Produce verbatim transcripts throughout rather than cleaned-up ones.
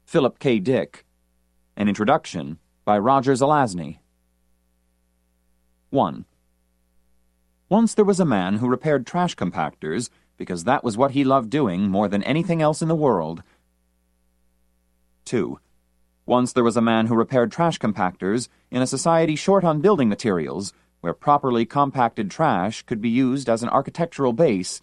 Philip K. Dick. An introduction by Roger Zelazny. one. Once there was a man who repaired trash compactors because that was what he loved doing more than anything else in the world. two. Once there was a man who repaired trash compactors in a society short on building materials where properly compacted trash could be used as an architectural base.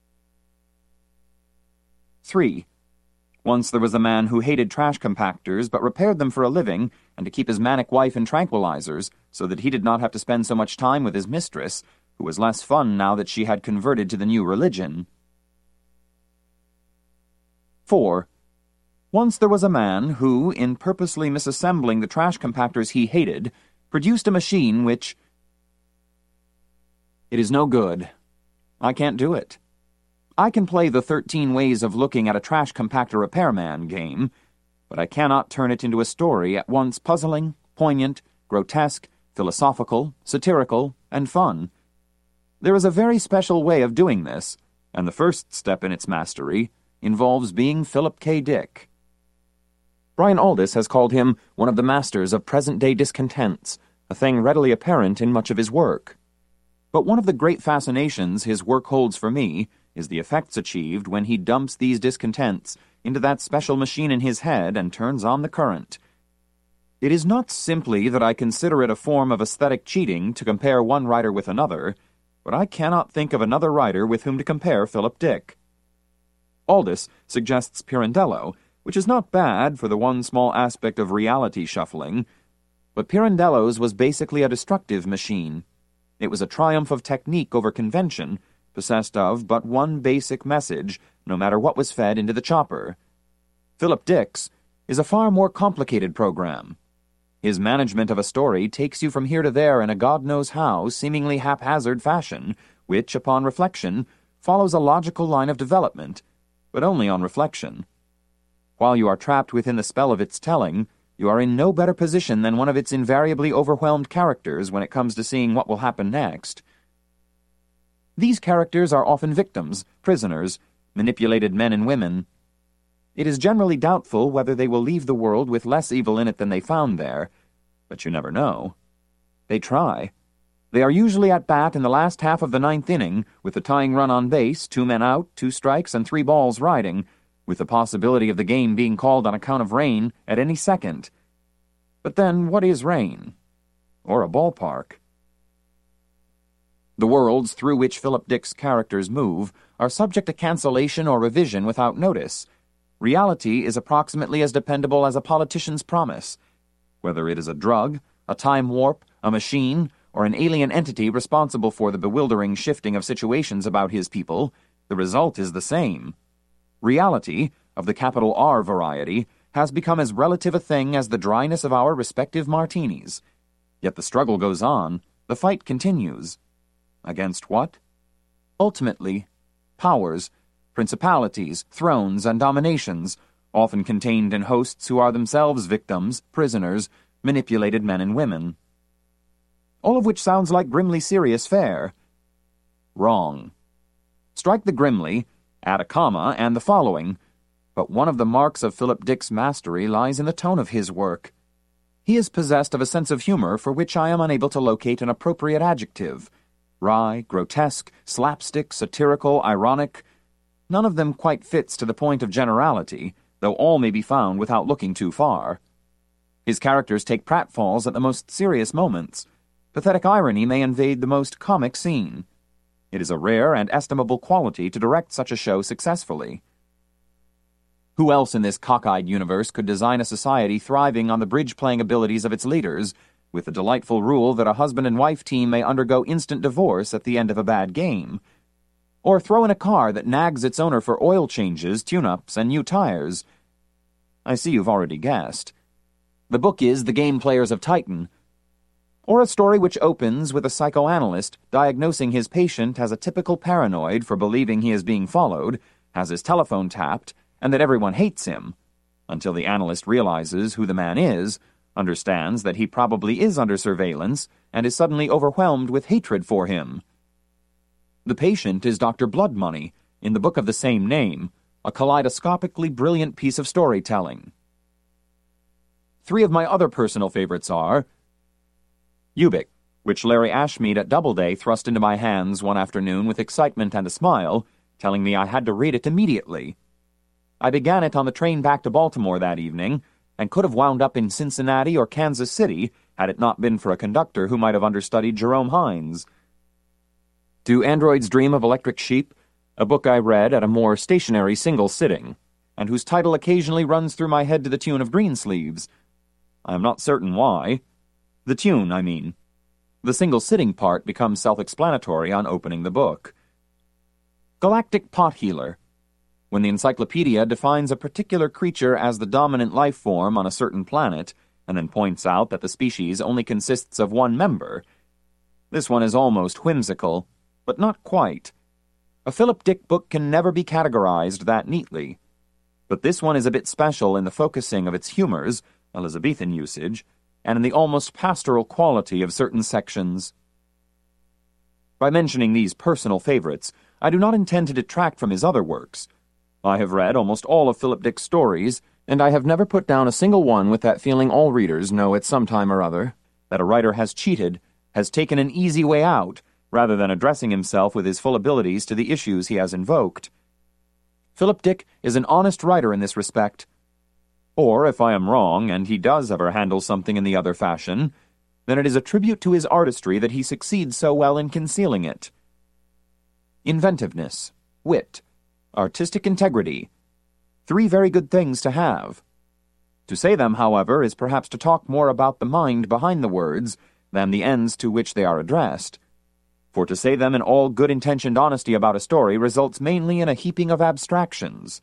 three. Once there was a man who hated trash compactors but repaired them for a living and to keep his manic wife in tranquilizers so that he did not have to spend so much time with his mistress, who was less fun now that she had converted to the new religion. four. Once there was a man who, in purposely misassembling the trash compactors he hated, produced a machine which... It is no good. I can't do it. I can play the thirteen Ways of Looking at a Trash Compactor Repairman game, but I cannot turn it into a story at once puzzling, poignant, grotesque, philosophical, satirical, and fun. There is a very special way of doing this, and the first step in its mastery involves being Philip K. Dick. Brian Aldiss has called him one of the masters of present-day discontents, a thing readily apparent in much of his work. But one of the great fascinations his work holds for me is the effects achieved when he dumps these discontents into that special machine in his head and turns on the current. It is not simply that I consider it a form of aesthetic cheating to compare one writer with another, but I cannot think of another writer with whom to compare Philip Dick. Aldiss suggests Pirandello, which is not bad for the one small aspect of reality shuffling, but Pirandello's was basically a destructive machine. It was a triumph of technique over convention, possessed of but one basic message, no matter what was fed into the chopper. Philip Dick's is a far more complicated program. His management of a story takes you from here to there in a God-knows-how, seemingly haphazard fashion, which, upon reflection, follows a logical line of development, but only on reflection. While you are trapped within the spell of its telling, you are in no better position than one of its invariably overwhelmed characters when it comes to seeing what will happen next. These characters are often victims, prisoners, manipulated men and women. It is generally doubtful whether they will leave the world with less evil in it than they found there, but you never know. They try. They are usually at bat in the last half of the ninth inning, with the tying run on base, two men out, two strikes, and three balls riding, with the possibility of the game being called on account of rain at any second. But then, what is rain? Or a ballpark? The worlds through which Philip Dick's characters move are subject to cancellation or revision without notice. Reality is approximately as dependable as a politician's promise. Whether it is a drug, a time warp, a machine, or an alien entity responsible for the bewildering shifting of situations about his people, the result is the same. Reality, of the capital R variety, has become as relative a thing as the dryness of our respective martinis. Yet the struggle goes on, the fight continues. Against what? Ultimately, powers, principalities, thrones, and dominations, often contained in hosts who are themselves victims, prisoners, manipulated men and women. All of which sounds like grimly serious fare. Wrong. Strike the grimly, add a comma, and the following, but one of the marks of Philip Dick's mastery lies in the tone of his work. He is possessed of a sense of humor for which I am unable to locate an appropriate adjective. Wry, grotesque, slapstick, satirical, ironic. None of them quite fits to the point of generality, though all may be found without looking too far. His characters take pratfalls at the most serious moments. Pathetic irony may invade the most comic scene. It is a rare and estimable quality to direct such a show successfully. Who else in this cockeyed universe could design a society thriving on the bridge-playing abilities of its leaders, with the delightful rule that a husband and wife team may undergo instant divorce at the end of a bad game? Or throw in a car that nags its owner for oil changes, tune-ups, and new tires? I see you've already guessed. The book is The Game Players of Titan. Or a story which opens with a psychoanalyst diagnosing his patient as a typical paranoid for believing he is being followed, has his telephone tapped, and that everyone hates him, until the analyst realizes who the man is, understands that he probably is under surveillance, and is suddenly overwhelmed with hatred for him. The patient is Doctor Bloodmoney, in the book of the same name, a kaleidoscopically brilliant piece of storytelling. Three of my other personal favorites are Ubik, which Larry Ashmead at Doubleday thrust into my hands one afternoon with excitement and a smile, telling me I had to read it immediately. I began it on the train back to Baltimore that evening, and could have wound up in Cincinnati or Kansas City had it not been for a conductor who might have understudied Jerome Hines. Do Androids Dream of Electric Sheep? A book I read at a more stationary single sitting, and whose title occasionally runs through my head to the tune of Greensleeves. I am not certain why. The tune, I mean. The single sitting part becomes self-explanatory on opening the book. Galactic Pot Healer. When the encyclopedia defines a particular creature as the dominant life form on a certain planet, and then points out that the species only consists of one member. This one is almost whimsical, but not quite. A Philip Dick book can never be categorized that neatly. But this one is a bit special in the focusing of its humors, Elizabethan usage, and in the almost pastoral quality of certain sections. By mentioning these personal favorites, I do not intend to detract from his other works. I have read almost all of Philip Dick's stories, and I have never put down a single one with that feeling all readers know at some time or other, that a writer has cheated, has taken an easy way out, rather than addressing himself with his full abilities to the issues he has invoked. Philip Dick is an honest writer in this respect. Or, if I am wrong, and he does ever handle something in the other fashion, then it is a tribute to his artistry that he succeeds so well in concealing it. Inventiveness, wit, artistic integrity. Three very good things to have. To say them, however, is perhaps to talk more about the mind behind the words than the ends to which they are addressed. For to say them in all good-intentioned honesty about a story results mainly in a heaping of abstractions.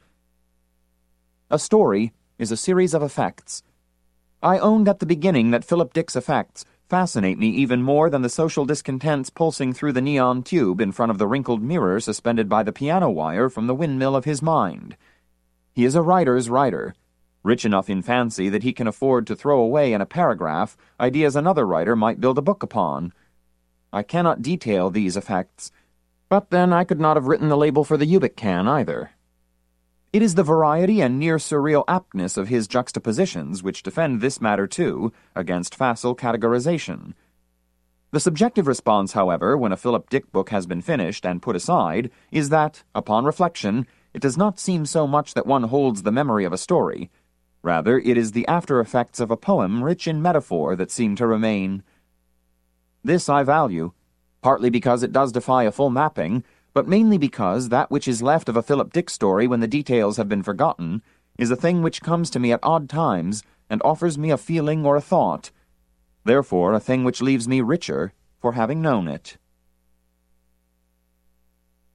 A story is a series of effects. I owned at the beginning that Philip Dick's effects fascinate me even more than the social discontents pulsing through the neon tube in front of the wrinkled mirror suspended by the piano wire from the windmill of his mind. He is a writer's writer, rich enough in fancy that he can afford to throw away in a paragraph ideas another writer might build a book upon. I cannot detail these effects, but then I could not have written the label for the Ubik can either. It is the variety and near-surreal aptness of his juxtapositions which defend this matter, too, against facile categorization. The subjective response, however, when a Philip Dick book has been finished and put aside, is that, upon reflection, it does not seem so much that one holds the memory of a story. Rather, it is the after-effects of a poem rich in metaphor that seem to remain. This I value, partly because it does defy a full mapping, but mainly because that which is left of a Philip Dick story when the details have been forgotten is a thing which comes to me at odd times and offers me a feeling or a thought, therefore a thing which leaves me richer for having known it.